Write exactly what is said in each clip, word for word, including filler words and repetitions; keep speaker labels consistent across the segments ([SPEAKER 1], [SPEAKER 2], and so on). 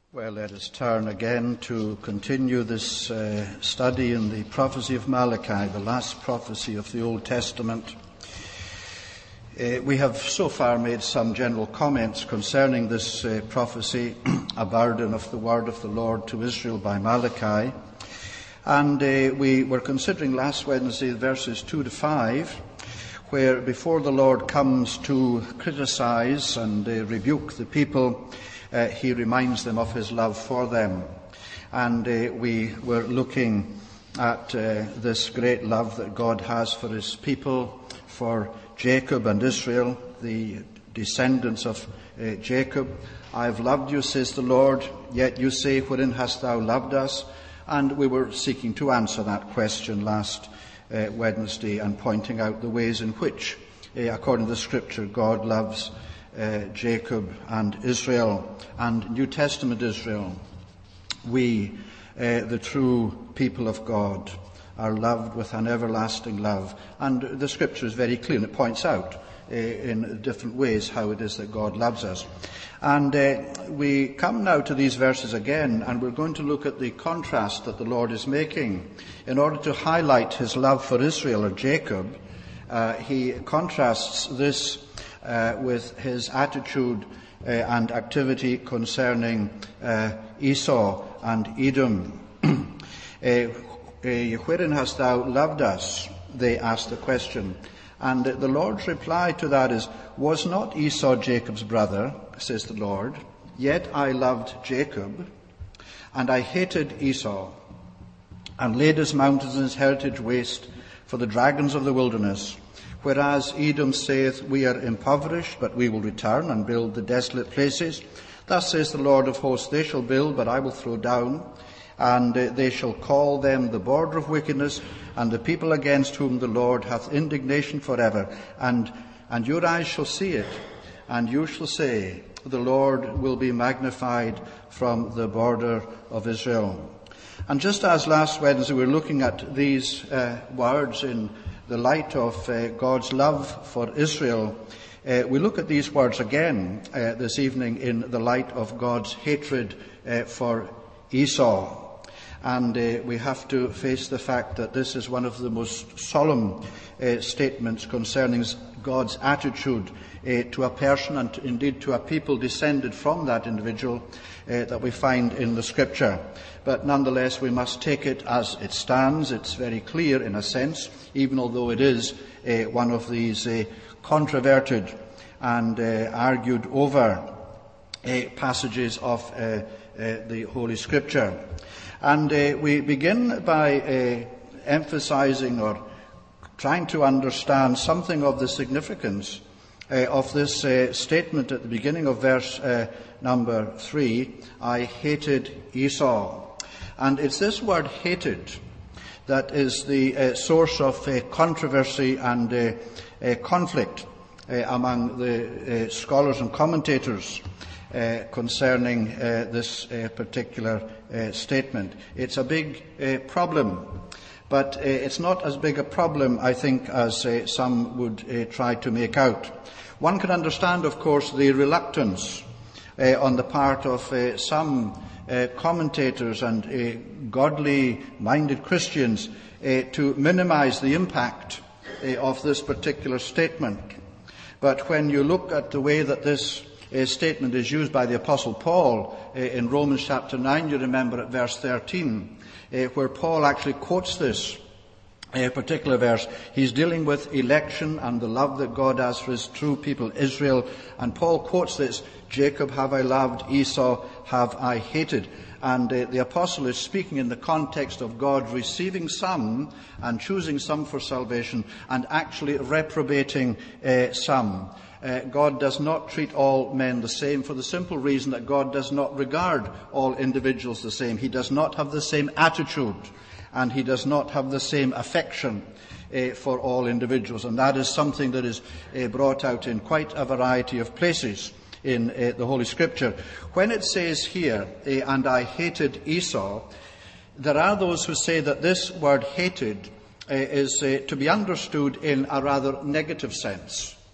[SPEAKER 1] Well, let us turn again to continue this uh, study in the prophecy of Malachi, the last prophecy of the Old Testament. Uh, we have so far made some general comments concerning this uh, prophecy, a burden of the word of the Lord to Israel by Malachi. And uh, we were considering last Wednesday verses two to five, where before the Lord comes to criticize and uh, rebuke the people, Uh, he reminds them of his love for them. And uh, we were looking at uh, this great love that God has for his people, for Jacob and Israel, the descendants of uh, Jacob. I have loved you, says the Lord, yet you say, wherein hast thou loved us? And we were seeking to answer that question last uh, Wednesday and pointing out the ways in which, uh, according to the Scripture, God loves Uh, Jacob and Israel and New Testament Israel. We, uh, the true people of God, are loved with an everlasting love. And the Scripture is very clear, and it points out uh, in different ways how it is that God loves us. And uh, we come now to these verses again, and we're going to look at the contrast that the Lord is making. In order to highlight his love for Israel, or Jacob, uh, he contrasts this Uh, with his attitude uh, and activity concerning uh, Esau and Edom. uh, uh, Wherein hast thou loved us? They ask the question. And uh, the Lord's reply to that is, was not Esau Jacob's brother, says the Lord, yet I loved Jacob, and I hated Esau, and laid his mountains and his heritage waste for the dragons of the wilderness. Whereas Edom saith, we are impoverished, but we will return and build the desolate places. Thus says the Lord of hosts, they shall build, but I will throw down, and uh, they shall call them the border of wickedness, and the people against whom the Lord hath indignation forever. And, and your eyes shall see it, and you shall say, the Lord will be magnified from the border of Israel. And just as last Wednesday we were looking at these uh, words in the light of uh, God's love for Israel, uh, we look at these words again uh, this evening in the light of God's hatred uh, for Esau. And uh, we have to face the fact that this is one of the most solemn uh, statements concerning God's attitude uh, to a person, and indeed to a people descended from that individual, uh, that we find in the Scripture. But nonetheless, we must take it as it stands. It's very clear in a sense, even although it is uh, one of these uh, controverted and uh, argued over uh, passages of uh, uh, the Holy Scripture. And uh, we begin by uh, emphasizing or trying to understand something of the significance uh, of this uh, statement at the beginning of verse uh, number three, I hated Esau. And it's this word hated that is the uh, source of uh, controversy and uh, uh, conflict uh, among the uh, scholars and commentators uh, concerning uh, this uh, particular uh, statement. It's a big uh, problem, but uh, it's not as big a problem, I think, as uh, some would uh, try to make out. One can understand, of course, the reluctance uh, on the part of uh, some Uh, commentators and uh, godly-minded Christians uh, to minimize the impact uh, of this particular statement. But when you look at the way that this uh, statement is used by the Apostle Paul uh, in Romans chapter nine, you remember at verse thirteen, uh, where Paul actually quotes this uh, particular verse. He's dealing with election and the love that God has for his true people, Israel. And Paul quotes this, Jacob have I loved, Esau have I hated. And uh, the apostle is speaking in the context of God receiving some and choosing some for salvation and actually reprobating uh, some. Uh, God does not treat all men the same for the simple reason that God does not regard all individuals the same. He does not have the same attitude, and he does not have the same affection uh, for all individuals. And that is something that is uh, brought out in quite a variety of places in uh, the Holy Scripture. When it says here, uh, and I hated Esau, there are those who say that this word hated uh, is uh, to be understood in a rather negative sense.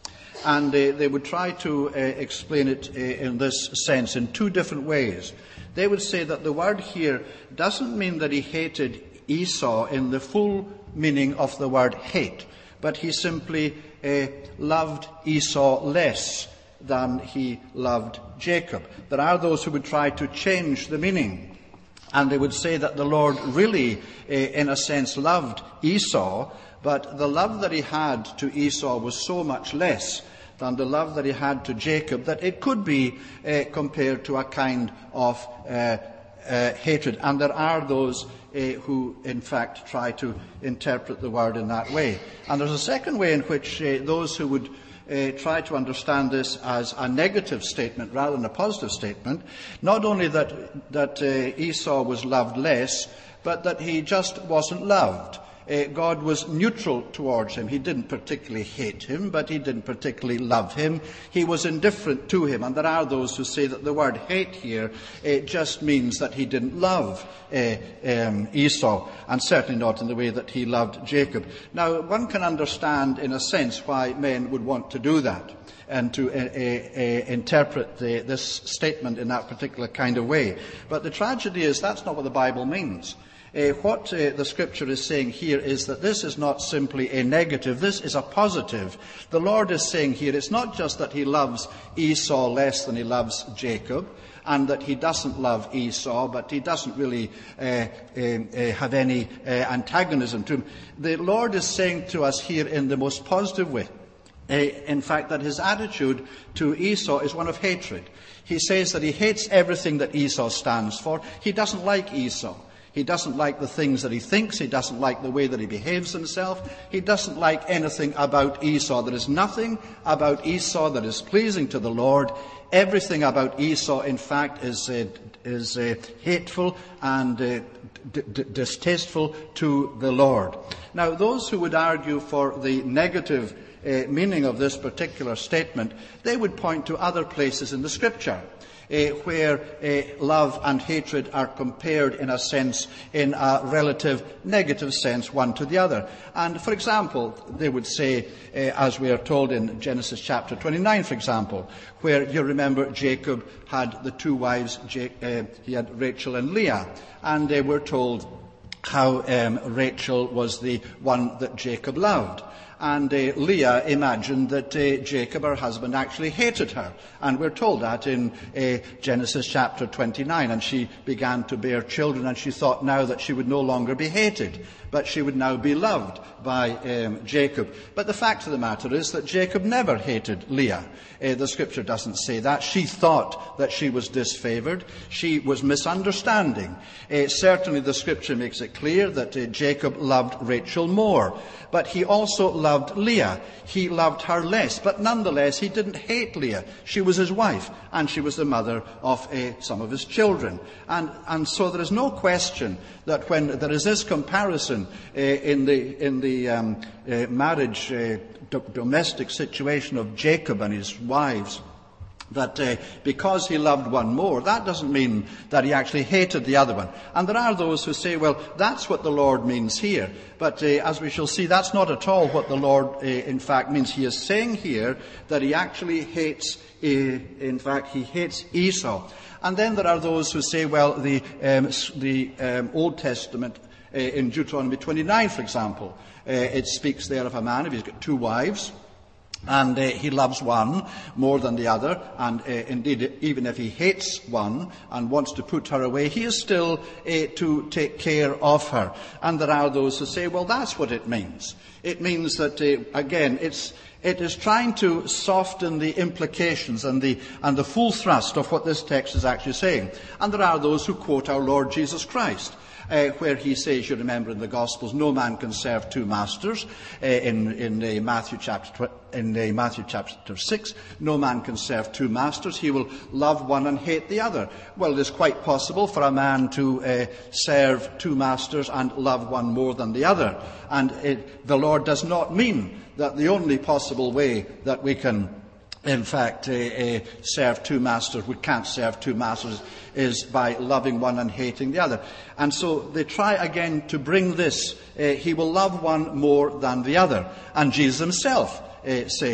[SPEAKER 1] and uh, they would try to uh, explain it uh, in this sense in two different ways. They would say that the word here doesn't mean that he hated Esau in the full meaning of the word hate, but he simply uh, loved Esau less than he loved Jacob. There are those who would try to change the meaning, and they would say that the Lord really, uh, in a sense, loved Esau, but the love that he had to Esau was so much less than the love that he had to Jacob that it could be uh, compared to a kind of uh, uh, hatred. And there are those uh, who, in fact, try to interpret the word in that way. And there's a second way in which uh, those who would Uh, try to understand this as a negative statement rather than a positive statement. Not only that, that uh, Esau was loved less, but that he just wasn't loved. Uh, God was neutral towards him. He didn't particularly hate him, but he didn't particularly love him. He was indifferent to him. And there are those who say that the word hate here uh, just means that he didn't love uh, um, Esau, and certainly not in the way that he loved Jacob. Now, one can understand, in a sense, why men would want to do that and to uh, uh, uh, interpret the, this statement in that particular kind of way. But the tragedy is that's not what the Bible means. Uh, what uh, the Scripture is saying here is that this is not simply a negative, this is a positive. The Lord is saying here it's not just that he loves Esau less than he loves Jacob, and that he doesn't love Esau, but he doesn't really uh, uh, uh, have any uh, antagonism to him. The Lord is saying to us here in the most positive way, uh, in fact, that his attitude to Esau is one of hatred. He says that he hates everything that Esau stands for. He doesn't like Esau. He doesn't like the things that he thinks. He doesn't like the way that he behaves himself. He doesn't like anything about Esau. There is nothing about Esau that is pleasing to the Lord. Everything about Esau, in fact, is uh, is uh, hateful and uh, d- d- distasteful to the Lord. Now, those who would argue for the negative uh, meaning of this particular statement, they would point to other places in the Scripture Uh, where uh, love and hatred are compared, in a sense, in a relative negative sense, one to the other. And, for example, they would say, uh, as we are told in Genesis chapter twenty-nine, for example, where you remember Jacob had the two wives, Jake, uh, he had Rachel and Leah, and they were told how um, Rachel was the one that Jacob loved. And uh, Leah imagined that uh, Jacob, her husband, actually hated her. And we're told that in uh, Genesis chapter twenty-nine. And she began to bear children, and she thought now that she would no longer be hated, but she would now be loved by um, Jacob. But the fact of the matter is that Jacob never hated Leah. Uh, the Scripture doesn't say that. She thought that she was disfavored. She was misunderstanding. Uh, certainly the Scripture makes it clear that uh, Jacob loved Rachel more. But he also loved Leah. He loved her less. But nonetheless, he didn't hate Leah. She was his wife, and she was the mother of uh, some of his children. And, and so there is no question that when there is this comparison uh, in the, in the um, uh, marriage uh, do- domestic situation of Jacob and his wives, that uh, because he loved one more, that doesn't mean that he actually hated the other one. And there are those who say, well, that's what the Lord means here. But uh, as we shall see, that's not at all what the Lord, uh, in fact, means. He is saying here that he actually hates, uh, in fact, he hates Esau. And then there are those who say, well, the, um, the um, Old Testament, uh, in Deuteronomy twenty-nine, for example, uh, it speaks there of a man, if he's got two wives, and uh, he loves one more than the other, and uh, indeed, even if he hates one and wants to put her away, he is still uh, to take care of her. And there are those who say, well, that's what it means. It means that, uh, again, it's it is trying to soften the implications and the and the full thrust of what this text is actually saying. And there are those who quote our Lord Jesus Christ, Uh, where he says, you remember in the Gospels, no man can serve two masters. Uh, in in uh, Matthew chapter in uh, Matthew chapter six, no man can serve two masters. He will love one and hate the other. Well, it is quite possible for a man to uh, serve two masters and love one more than the other. And it, the Lord does not mean that the only possible way that we can, in fact, uh, uh, serve two masters, we can't serve two masters, is by loving one and hating the other. And so they try again to bring this, uh, he will love one more than the other. And Jesus himself uh, says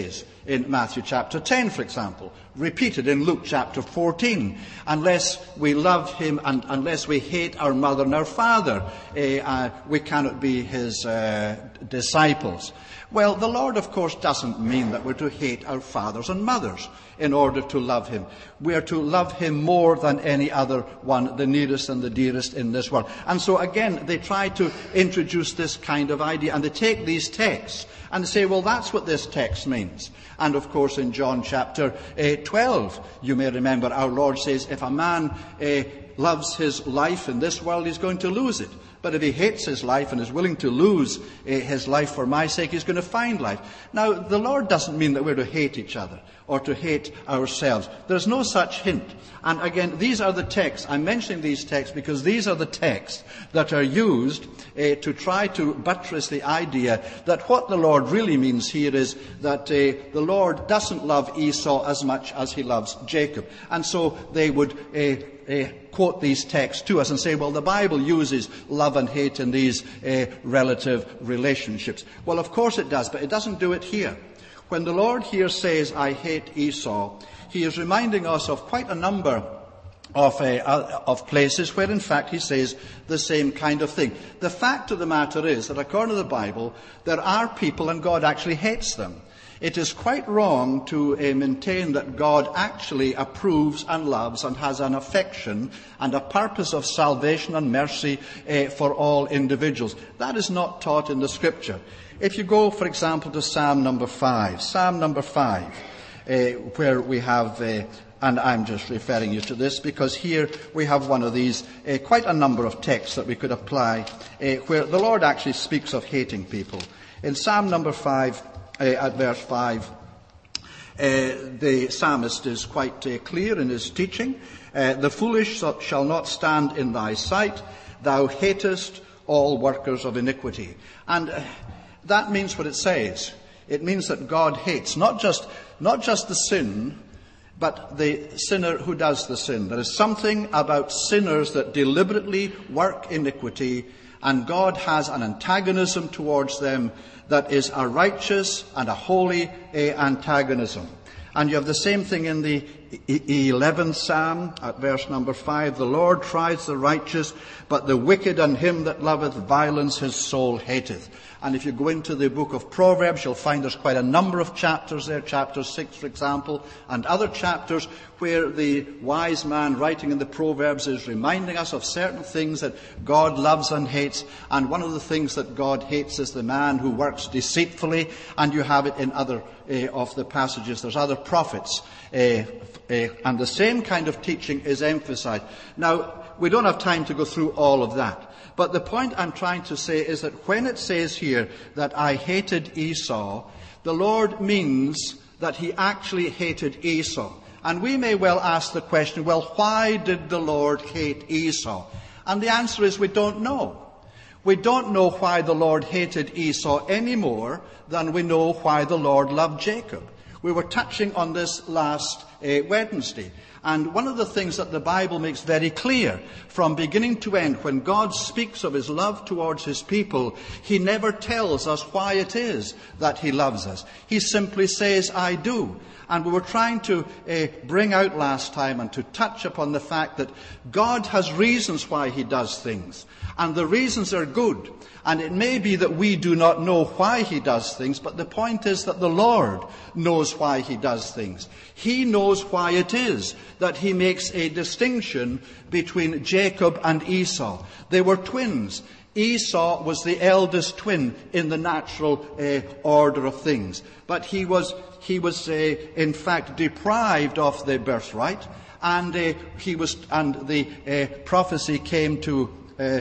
[SPEAKER 1] in Matthew chapter ten, for example, repeated in Luke chapter fourteen. Unless we love him and unless we hate our mother and our father, uh, uh, we cannot be his uh, disciples. Well, the Lord, of course, doesn't mean that we're to hate our fathers and mothers in order to love him. We are to love him more than any other one, the nearest and the dearest in this world. And so, again, they try to introduce this kind of idea, and they take these texts and say, well, that's what this text means. And, of course, in John chapter uh, twelve, you may remember our Lord says, if a man uh, loves his life in this world, he's going to lose it. But if he hates his life and is willing to lose uh, his life for my sake, he's going to find life. Now, the Lord doesn't mean that we're to hate each other or to hate ourselves. There's no such hint. And again, these are the texts. I'm mentioning these texts because these are the texts that are used uh, to try to buttress the idea that what the Lord really means here is that uh, the Lord doesn't love Esau as much as he loves Jacob. And so they would uh, uh, quote these texts to us and say, well, the Bible uses love and hate in these uh, relative relationships. Well, of course it does, but it doesn't do it here. When the Lord here says, I hate Esau, he is reminding us of quite a number of, uh, of places where, in fact, he says the same kind of thing. The fact of the matter is that, according to the Bible, there are people, and God actually hates them. It is quite wrong to uh, maintain that God actually approves and loves and has an affection and a purpose of salvation and mercy uh, for all individuals. That is not taught in the Scripture. If you go, for example, to Psalm number five, Psalm number five, uh, where we have, uh, and I'm just referring you to this because here we have one of these, uh, quite a number of texts that we could apply, uh, where the Lord actually speaks of hating people. In Psalm number five, Uh, at verse five, uh, the psalmist is quite uh, clear in his teaching. Uh, the foolish shall not stand in thy sight. Thou hatest all workers of iniquity. And uh, that means what it says. It means that God hates not just, not just the sin, but the sinner who does the sin. There is something about sinners that deliberately work iniquity, and God has an antagonism towards them that is a righteous and a holy uh, antagonism. And you have the same thing in the eleventh Psalm at verse number five. The Lord tries the righteous, but the wicked and him that loveth violence his soul hateth. And if you go into the book of Proverbs, you'll find there's quite a number of chapters there, chapter six, for example, and other chapters where the wise man writing in the Proverbs is reminding us of certain things that God loves and hates. And one of the things that God hates is the man who works deceitfully, and you have it in other uh, of the passages. There's other prophets, uh, uh, and the same kind of teaching is emphasized. Now, we don't have time to go through all of that. But the point I'm trying to say is that when it says here that I hated Esau, the Lord means that he actually hated Esau. And we may well ask the question, well, why did the Lord hate Esau? And the answer is we don't know. We don't know why the Lord hated Esau any more than we know why the Lord loved Jacob. We were touching on this last uh, Wednesday. And one of the things that the Bible makes very clear from beginning to end, when God speaks of his love towards his people, he never tells us why it is that he loves us. He simply says, I do. And we were trying to uh, bring out last time and to touch upon the fact that God has reasons why he does things. And the reasons are good. And it may be that we do not know why he does things, but the point is that the Lord knows why he does things. He knows why it is that he makes a distinction between Jacob and Esau. They were twins. Esau was the eldest twin in the natural uh, order of things. But he was, he was uh, in fact, deprived of the birthright. And uh, he was, and the uh, prophecy came to uh,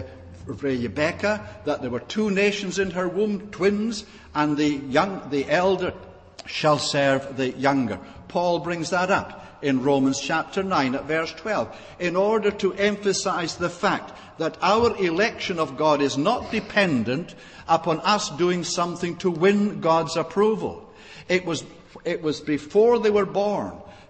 [SPEAKER 1] Rebekah that there were two nations in her womb, twins, and the young, the elder shall serve the younger. Paul brings that up in Romans chapter nine at verse twelve, in order to emphasize the fact that our election of God is not dependent upon us doing something to win God's approval. It was, it was before they were born.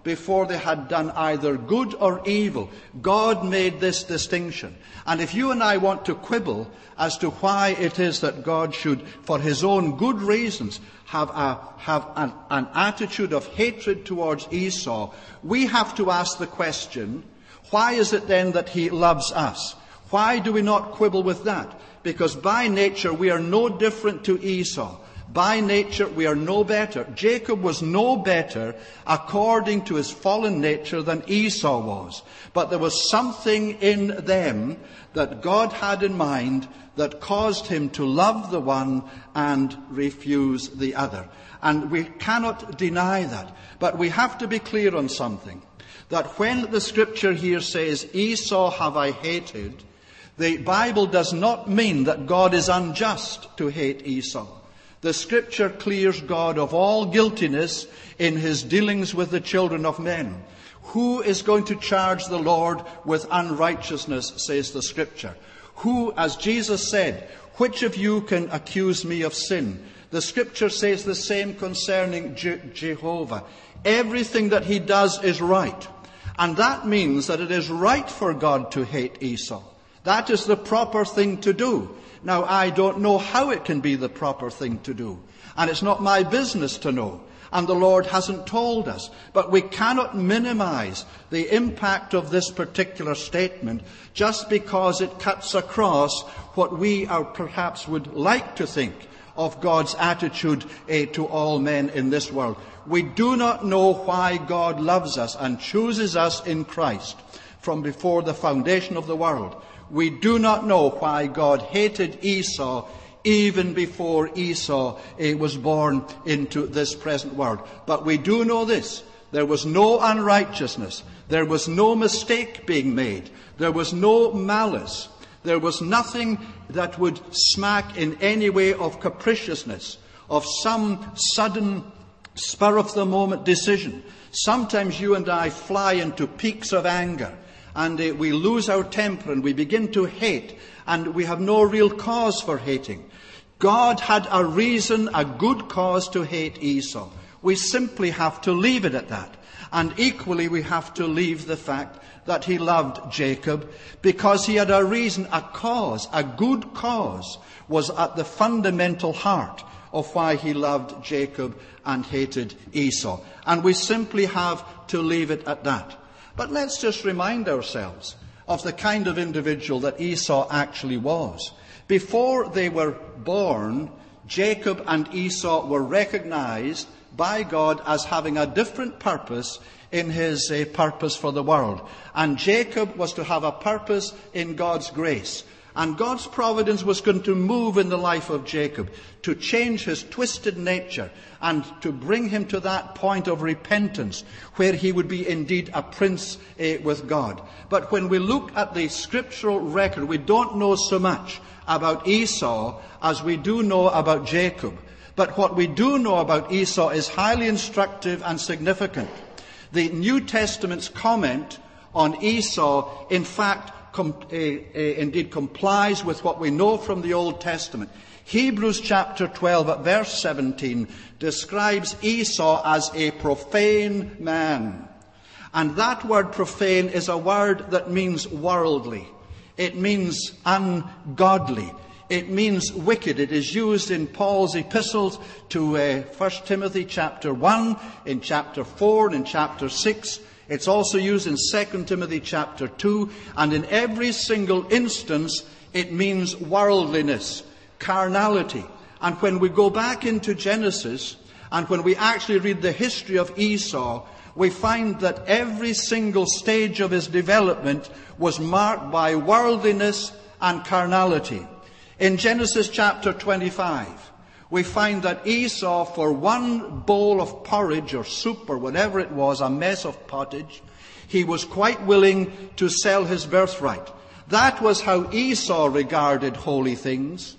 [SPEAKER 1] before they had done either good or evil. God made this distinction. And if you and I want to quibble as to why it is that God should, for his own good reasons, have, a, have an, an attitude of hatred towards Esau, we have to ask the question, why is it then that he loves us? Why do we not quibble with that? Because by nature we are no different to Esau. By nature, we are no better. Jacob was no better according to his fallen nature than Esau was. But there was something in them that God had in mind that caused him to love the one and refuse the other. And we cannot deny that. But we have to be clear on something. That when the scripture here says, Esau have I hated, the Bible does not mean that God is unjust to hate Esau. The scripture clears God of all guiltiness in his dealings with the children of men. Who is going to charge the Lord with unrighteousness, says the scripture? Who, as Jesus said, which of you can accuse me of sin? The scripture says the same concerning Je- Jehovah. Everything that he does is right. And that means that it is right for God to hate Esau. That is the proper thing to do. Now, I don't know how it can be the proper thing to do. And it's not my business to know. And the Lord hasn't told us. But we cannot minimize the impact of this particular statement just because it cuts across what we are perhaps would like to think of God's attitude eh, to all men in this world. We do not know why God loves us and chooses us in Christ from before the foundation of the world. We do not know why God hated Esau even before Esau eh, was born into this present world. But we do know this. There was no unrighteousness. There was no mistake being made. There was no malice. There was nothing that would smack in any way of capriciousness, of some sudden spur-of-the-moment decision. Sometimes you and I fly into peaks of anger. And uh, we lose our temper and we begin to hate. And we have no real cause for hating. God had a reason, a good cause to hate Esau. We simply have to leave it at that. And equally we have to leave the fact that he loved Jacob because he had a reason, a cause, a good cause was at the fundamental heart of why he loved Jacob and hated Esau. And we simply have to leave it at that. But let's just remind ourselves of the kind of individual that Esau actually was. Before they were born, Jacob and Esau were recognized by God as having a different purpose in his uh, purpose for the world. And Jacob was to have a purpose in God's grace. And God's providence was going to move in the life of Jacob to change his twisted nature and to bring him to that point of repentance where he would be indeed a prince uh, with God. But when we look at the scriptural record, we don't know so much about Esau as we do know about Jacob. But what we do know about Esau is highly instructive and significant. The New Testament's comment on Esau, in fact, Com, uh, uh, indeed complies with what we know from the Old Testament. Hebrews chapter twelve at verse seventeen describes Esau as a profane man. And that word profane is a word that means worldly. It means ungodly. It means wicked. It is used in Paul's epistles to uh, First Timothy chapter one, in chapter four, and in chapter six. It's also used in Second Timothy chapter two, and in every single instance it means worldliness, carnality. And when we go back into Genesis, and when we actually read the history of Esau, we find that every single stage of his development was marked by worldliness and carnality. In Genesis chapter twenty-five, we find that Esau, for one bowl of porridge or soup or whatever it was, a mess of pottage, he was quite willing to sell his birthright. That was how Esau regarded holy things.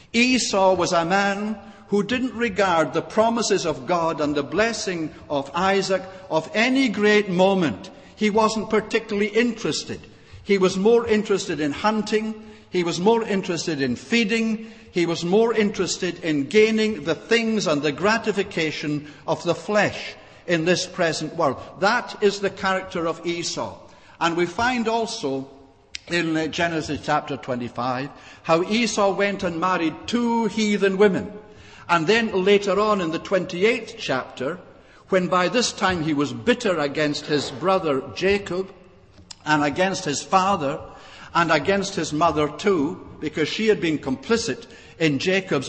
[SPEAKER 1] Esau was a man who didn't regard the promises of God and the blessing of Isaac of any great moment. He wasn't particularly interested. He was more interested in hunting. He was more interested in feeding. He was more interested in gaining the things and the gratification of the flesh. in this present world. That is the character of Esau. And we find also in uh, Genesis chapter twenty-five how Esau went and married two heathen women. And then later on in the twenty-eighth chapter, when by this time he was bitter against his brother Jacob and against his father and against his mother too, because she had been complicit in Jacob's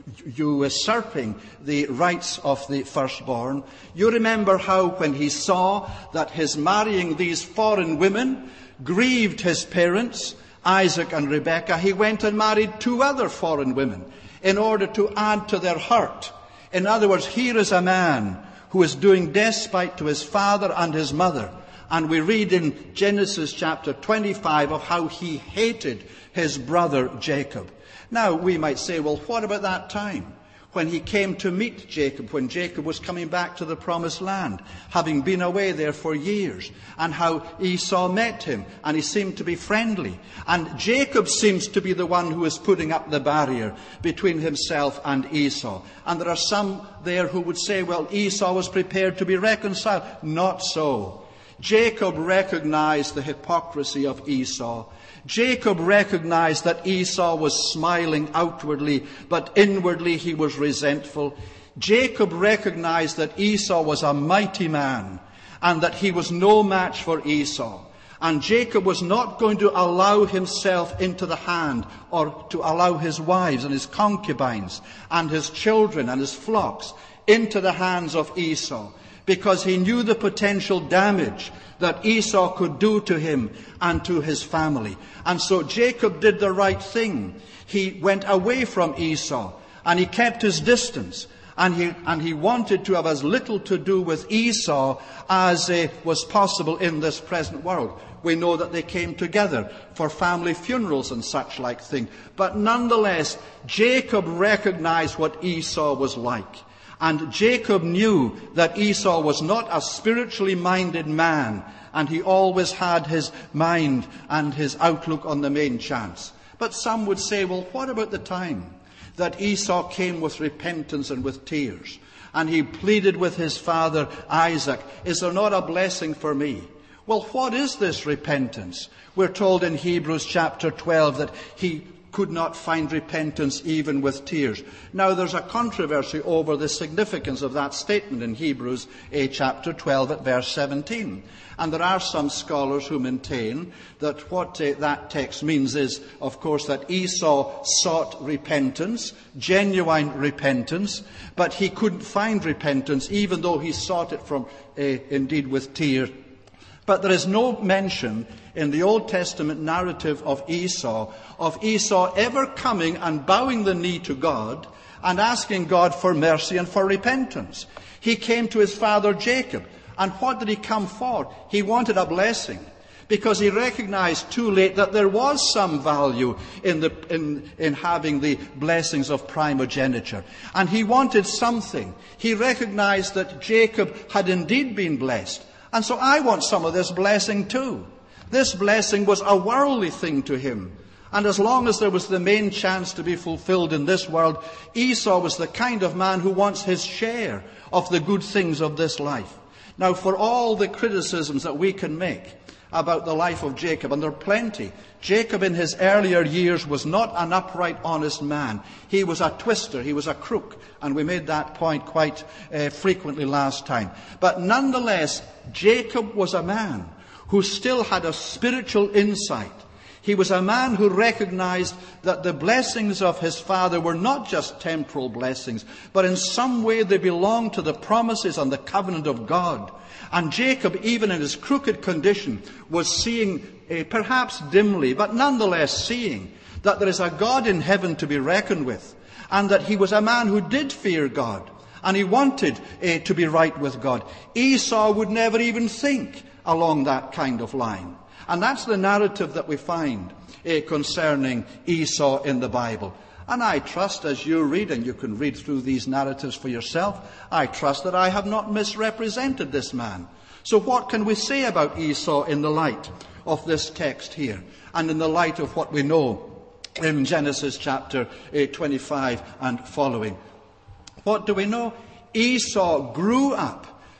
[SPEAKER 1] usurping the rights of the firstborn. You remember how when he saw that his marrying these foreign women grieved his parents, Isaac and Rebekah, he went and married two other foreign women in order to add to their hurt. In other words, here is a man who is doing despite to his father and his mother. And we read in Genesis chapter twenty-five of how he hated his brother Jacob. Now, we might say, well, what about that time when he came to meet Jacob, when Jacob was coming back to the promised land, having been away there for years, and how Esau met him, and he seemed to be friendly. And Jacob seems to be the one who is putting up the barrier between himself and Esau. And there are some there who would say, well, Esau was prepared to be reconciled. Not so. Jacob recognized the hypocrisy of Esau. Jacob recognized that Esau was smiling outwardly, but inwardly he was resentful. Jacob recognized that Esau was a mighty man and that he was no match for Esau. And Jacob was not going to allow himself into the hand or to allow his wives and his concubines and his children and his flocks into the hands of Esau, because he knew the potential damage that Esau could do to him and to his family. And so Jacob did the right thing. He went away from Esau and he kept his distance. And he, and he wanted to have as little to do with Esau as uh, was possible in this present world. We know that they came together for family funerals and such like thing. But nonetheless, Jacob recognized what Esau was like. And Jacob knew that Esau was not a spiritually minded man, and he always had his mind and his outlook on the main chance. But some would say, well, what about the time that Esau came with repentance and with tears, and he pleaded with his father Isaac, is there not a blessing for me? Well, what is this repentance? We're told in Hebrews chapter twelve that he could not find repentance even with tears. Now, there's a controversy over the significance of that statement in Hebrews uh, chapter twelve at verse seventeen. And there are some scholars who maintain that what uh, that text means is, of course, that Esau sought repentance, genuine repentance, but he couldn't find repentance even though he sought it from, uh, indeed, with tears. But there is no mention in the Old Testament narrative of Esau, of Esau ever coming and bowing the knee to God and asking God for mercy and for repentance. He came to his father Jacob. And what did he come for? He wanted a blessing, because he recognized too late that there was some value in, the, in, in having the blessings of primogeniture. And he wanted something. He recognized that Jacob had indeed been blessed. And so I want some of this blessing too. This blessing was a worldly thing to him. And as long as there was the main chance to be fulfilled in this world, Esau was the kind of man who wants his share of the good things of this life. Now, for all the criticisms that we can make about the life of Jacob, and there are plenty, Jacob in his earlier years was not an upright, honest man. He was a twister, he was a crook, and we made that point quite uh, frequently last time. But nonetheless, Jacob was a man who still had a spiritual insight. He was a man who recognized that the blessings of his father were not just temporal blessings, but in some way they belonged to the promises and the covenant of God. And Jacob, even in his crooked condition, was seeing, uh, perhaps dimly, but nonetheless seeing, that there is a God in heaven to be reckoned with, and that he was a man who did fear God, and he wanted uh, to be right with God. Esau would never even think along that kind of line. And that's the narrative that we find uh, concerning Esau in the Bible. And I trust, as you read, and you can read through these narratives for yourself, I trust that I have not misrepresented this man. So what can we say about Esau in the light of this text here, and in the light of what we know in Genesis chapter uh, twenty-five and following? What do we know? Esau grew up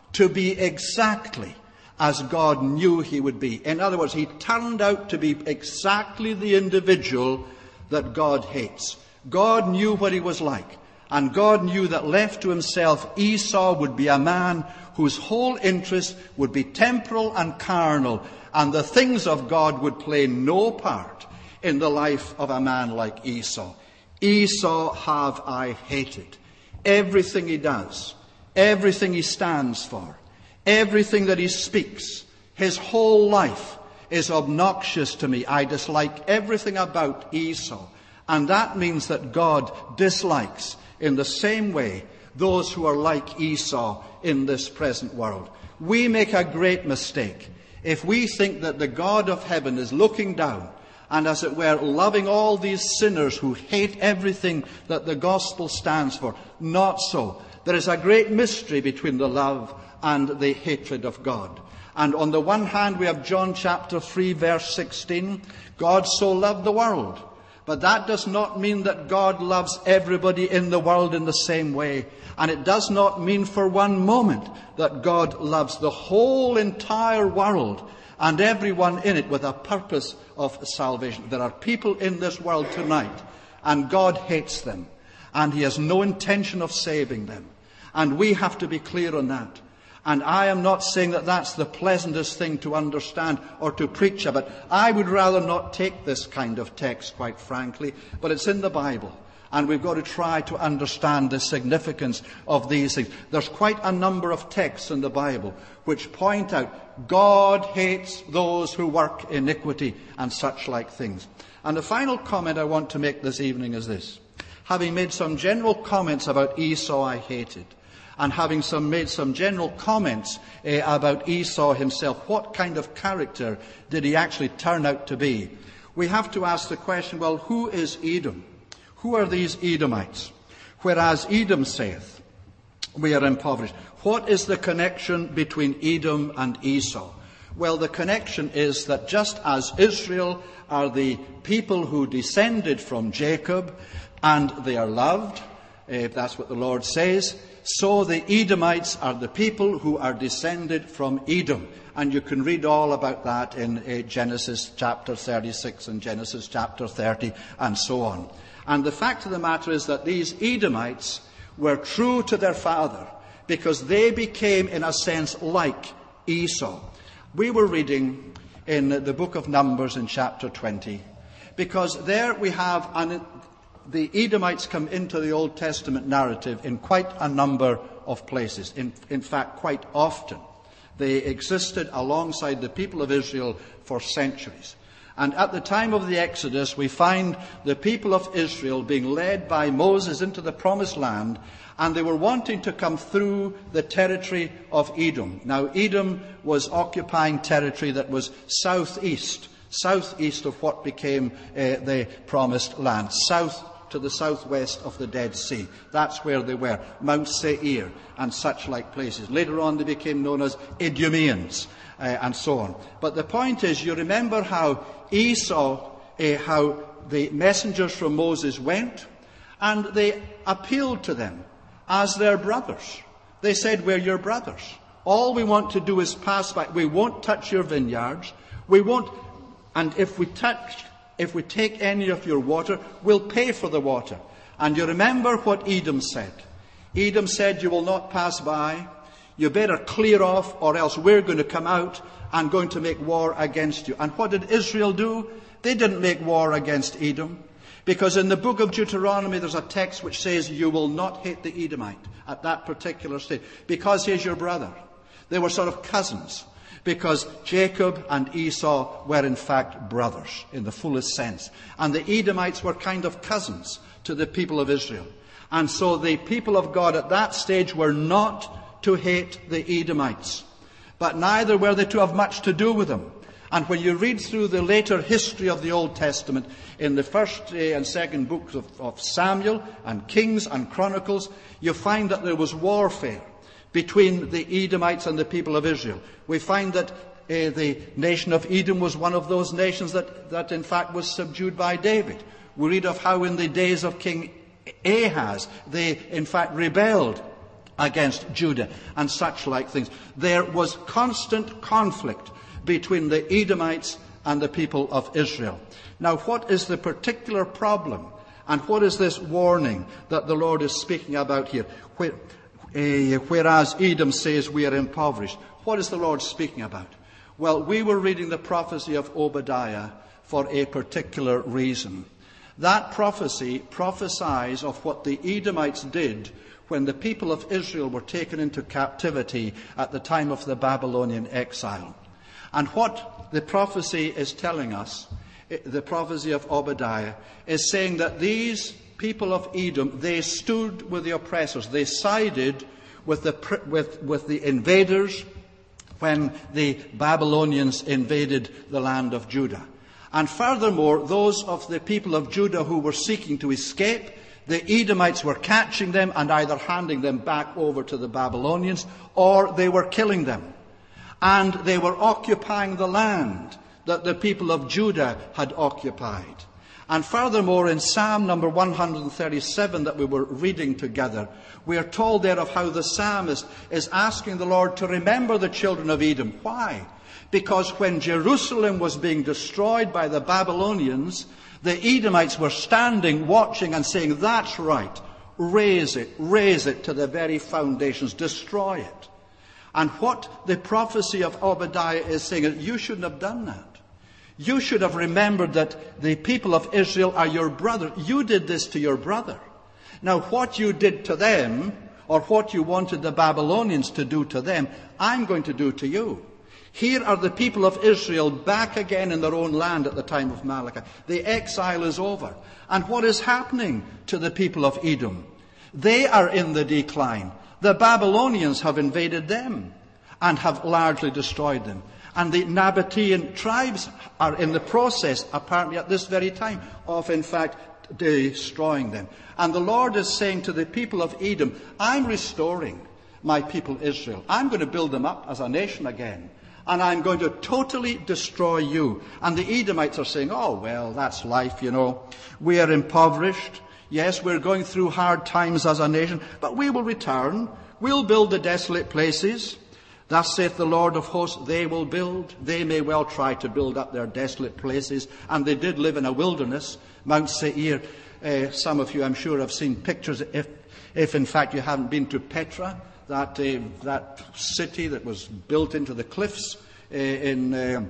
[SPEAKER 1] to be exactly as God knew he would be. In other words, he turned out to be exactly the individual that God hates. God knew what he was like, and God knew that left to himself, Esau would be a man whose whole interest would be temporal and carnal, and the things of God would play no part in the life of a man like Esau. Esau have I hated. Everything he does, everything he stands for, everything that he speaks, his whole life is obnoxious to me. I dislike everything about Esau. And that means that God dislikes in the same way those who are like Esau in this present world. We make a great mistake if we think that the God of heaven is looking down and, as it were, loving all these sinners who hate everything that the gospel stands for. Not so. There is a great mystery between the love and the hatred of God. And on the one hand, we have John chapter three, verse sixteen. God so loved the world. But that does not mean that God loves everybody in the world in the same way. And it does not mean for one moment that God loves the whole entire world and everyone in it with a purpose of salvation. There are people in this world tonight, and God hates them, and he has no intention of saving them. And we have to be clear on that. And I am not saying that that's the pleasantest thing to understand or to preach about. I would rather not take this kind of text, quite frankly, but it's in the Bible. And we've got to try to understand the significance of these things. There's quite a number of texts in the Bible which point out God hates those who work iniquity and such like things. And the final comment I want to make this evening is this. Having made some general comments about Esau I hated, and having some made some general comments uh, about Esau himself, what kind of character did he actually turn out to be? We have to ask the question, well, who is Edom? Who are these Edomites? Whereas Edom saith, we are impoverished. What is the connection between Edom and Esau? Well, the connection is that just as Israel are the people who descended from Jacob, and they are loved, uh, that's what the Lord says, so the Edomites are the people who are descended from Edom. And you can read all about that in uh, Genesis chapter thirty-six and Genesis chapter thirty and so on. And the fact of the matter is that these Edomites were true to their father because they became, in a sense, like Esau. We were reading in the book of Numbers in chapter twenty, because there we have an the Edomites come into the Old Testament narrative in quite a number of places. In, in fact, quite often. They existed alongside the people of Israel for centuries. And at the time of the Exodus, we find the people of Israel being led by Moses into the Promised Land, and they were wanting to come through the territory of Edom. Now, Edom was occupying territory that was southeast, southeast of what became uh, the Promised Land, south to the southwest of the Dead Sea. That's where they were, Mount Seir and such like places. Later on they became known as Idumeans uh, and so on. But the point is, you remember how Esau, uh, how the messengers from Moses went, and they appealed to them as their brothers. They said, we're your brothers. All we want to do is pass by. We won't touch your vineyards. We won't, and if we touch If we take any of your water, we'll pay for the water. And you remember what Edom said. Edom said, you will not pass by. You better clear off, or else we're going to come out and going to make war against you. And what did Israel do? They didn't make war against Edom. Because in the book of Deuteronomy, there's a text which says, you will not hate the Edomite at that particular stage, because he's your brother. They were sort of cousins. Because Jacob and Esau were in fact brothers in the fullest sense. And the Edomites were kind of cousins to the people of Israel. And so the people of God at that stage were not to hate the Edomites. But neither were they to have much to do with them. And when you read through the later history of the Old Testament, in the first and second books of, of Samuel and Kings and Chronicles, you find that there was warfare between the Edomites and the people of Israel. We find that uh, the nation of Edom was one of those nations that, that in fact was subdued by David. We read of how in the days of King Ahaz, they in fact rebelled against Judah and such like things. There was constant conflict between the Edomites and the people of Israel. Now, what is the particular problem? And what is this warning that the Lord is speaking about here? Where, uh, whereas Edom says we are impoverished. What is the Lord speaking about? Well, we were reading the prophecy of Obadiah for a particular reason. That prophecy prophesies of what the Edomites did when the people of Israel were taken into captivity at the time of the Babylonian exile. And what the prophecy is telling us, the prophecy of Obadiah, is saying that these people of Edom, they stood with the oppressors. They sided with the, with, with the invaders when the Babylonians invaded the land of Judah. And furthermore, those of the people of Judah who were seeking to escape, the Edomites were catching them and either handing them back over to the Babylonians, or they were killing them. And they were occupying the land that the people of Judah had occupied. And furthermore, in Psalm number one thirty-seven that we were reading together, we are told there of how the psalmist is asking the Lord to remember the children of Edom. Why? Because when Jerusalem was being destroyed by the Babylonians, the Edomites were standing, watching and saying, that's right, raise it, raise it to the very foundations, destroy it. And what the prophecy of Obadiah is saying is, you shouldn't have done that. You should have remembered that the people of Israel are your brother. You did this to your brother. Now, what you did to them, or what you wanted the Babylonians to do to them, I'm going to do to you. Here are the people of Israel back again in their own land at the time of Malachi. The exile is over. And what is happening to the people of Edom? They are in the decline. The Babylonians have invaded them and have largely destroyed them. And the Nabatean tribes are in the process, apparently at this very time, of in fact destroying them. And the Lord is saying to the people of Edom, I'm restoring my people Israel. I'm going to build them up as a nation again. And I'm going to totally destroy you. And the Edomites are saying, oh, well, that's life, you know. We are impoverished. Yes, we're going through hard times as a nation, but we will return. We'll build the desolate places. Thus saith the Lord of hosts, they will build. They may well try to build up their desolate places. And they did live in a wilderness, Mount Seir. Uh, some of you, I'm sure, have seen pictures, if, if in fact you haven't been to Petra, that, uh, that city that was built into the cliffs uh, in... Uh,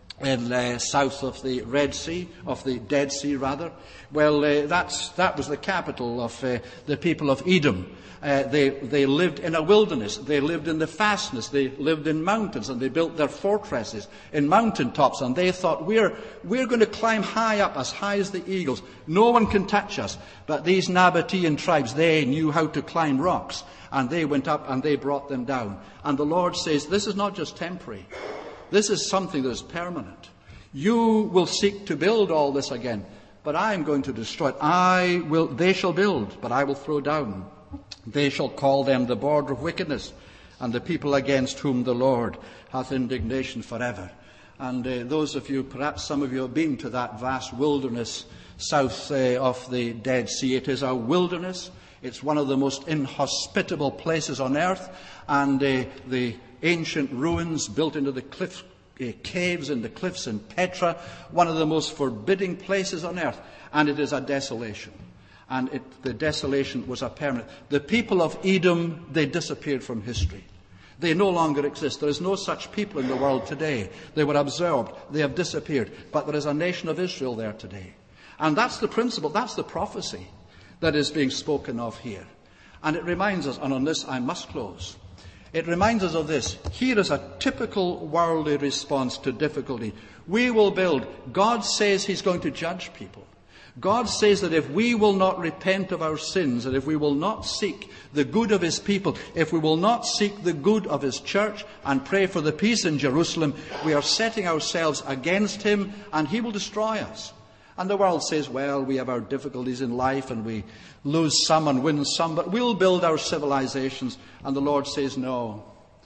[SPEAKER 1] in uh, south of the Red Sea, of the Dead Sea rather. Well, uh, that's, that was the capital of uh, the people of Edom. Uh, they, they lived in a wilderness. They lived in the fastness. They lived in mountains, and they built their fortresses in mountaintops. And they thought, we're, we're going to climb high up, as high as the eagles. No one can touch us. But these Nabatean tribes, they knew how to climb rocks. And they went up and they brought them down. And the Lord says, this is not just temporary. This is something that is permanent. You will seek to build all this again, but I am going to destroy it. I will, they shall build, but I will throw down. They shall call them the border of wickedness, and the people against whom the Lord hath indignation forever. And uh, those of you, perhaps some of you have been to that vast wilderness south uh, of the Dead Sea. It is a wilderness. It's one of the most inhospitable places on earth, and uh, the ancient ruins built into the cliff uh, caves in the cliffs in Petra, one of the most forbidding places on earth, and it is a desolation. And it, the desolation was a permanent. The people of Edom, they disappeared from history. They no longer exist. There is no such people in the world today. They were absorbed. They have disappeared. But there is a nation of Israel there today. And that's the principle, that's the prophecy that is being spoken of here. And it reminds us, and on this I must close, it reminds us of this. Here is a typical worldly response to difficulty. We will build. God says he's going to judge people. God says that if we will not repent of our sins, and if we will not seek the good of his people, if we will not seek the good of his church and pray for the peace in Jerusalem, we are setting ourselves against him and he will destroy us. And the world says, well, we have our difficulties in life and we lose some and win some, but we'll build our civilizations. And the Lord says, no,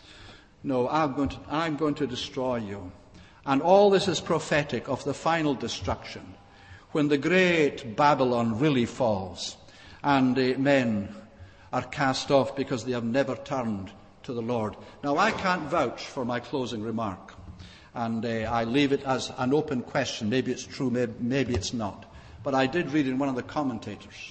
[SPEAKER 1] no, I'm going to, I'm going to destroy you. And all this is prophetic of the final destruction, when the great Babylon really falls and uh, men are cast off because they have never turned to the Lord. Now, I can't vouch for my closing remark, and uh, I leave it as an open question. Maybe it's true, maybe, maybe it's not. But I did read in one of the commentators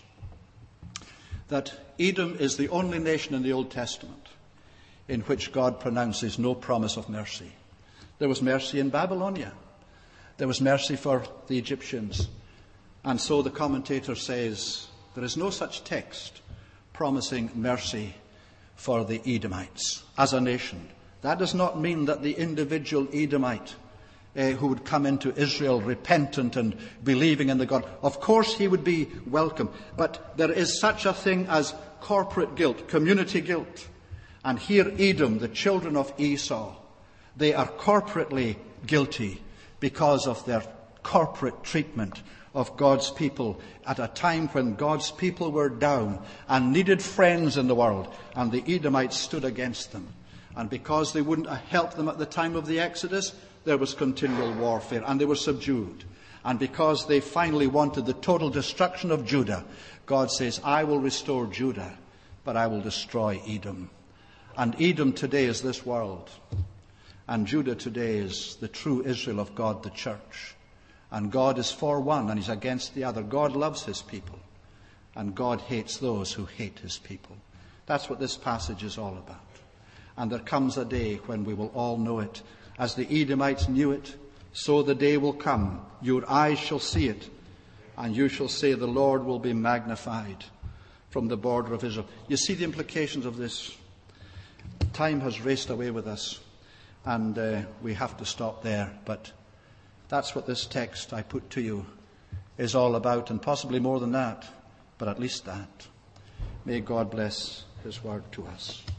[SPEAKER 1] that Edom is the only nation in the Old Testament in which God pronounces no promise of mercy. There was mercy in Babylonia. There was mercy for the Egyptians. And so the commentator says there is no such text promising mercy for the Edomites as a nation. That does not mean that the individual Edomite uh, who would come into Israel repentant and believing in the God, of course he would be welcome. But there is such a thing as corporate guilt, community guilt. And here Edom, the children of Esau, they are corporately guilty because of their corporate treatment of God's people at a time when God's people were down and needed friends in the world, and the Edomites stood against them. And because they wouldn't help them at the time of the Exodus, there was continual warfare, and they were subdued. And because they finally wanted the total destruction of Judah, God says, I will restore Judah, but I will destroy Edom. And Edom today is this world. And Judah today is the true Israel of God, the church. And God is for one and he's against the other. God loves his people. And God hates those who hate his people. That's what this passage is all about. And there comes a day when we will all know it. As the Edomites knew it, so the day will come. Your eyes shall see it. And you shall say, the Lord will be magnified from the border of Israel. You see the implications of this. Time has raced away with us. And uh, we have to stop there. But that's what this text I put to you is all about, and possibly more than that, but at least that. May God bless his word to us.